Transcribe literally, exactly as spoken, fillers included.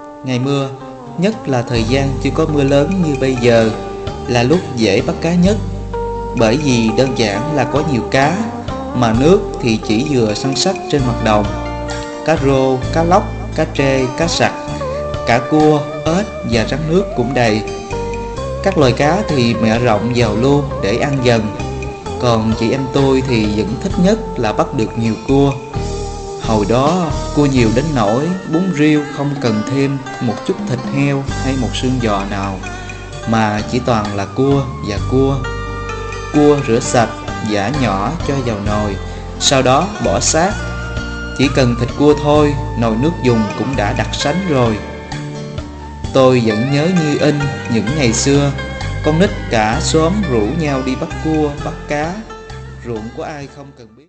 Ngày mưa, nhất là thời gian chưa có mưa lớn như bây giờ, là lúc dễ bắt cá nhất. Bởi vì đơn giản là có nhiều cá, mà nước thì chỉ vừa săn sắc trên mặt đồng. Cá rô, cá lóc, cá trê, cá sặc, cả cua, ếch và rắn nước cũng đầy. Các loài cá thì mẹ rộng vào luôn để ăn dần. Còn chị em tôi thì vẫn thích nhất là bắt được nhiều cua. Hồi đó cua nhiều đến nỗi bún riêu không cần thêm một chút thịt heo hay một xương giò nào, mà chỉ toàn là cua và cua. Cua rửa sạch, giã nhỏ cho vào nồi, sau đó bỏ xác. Chỉ cần thịt cua thôi, nồi nước dùng cũng đã đặc sánh rồi. Tôi vẫn nhớ như in những ngày xưa, con nít cả xóm rủ nhau đi bắt cua, bắt cá. Ruộng của ai không cần biết.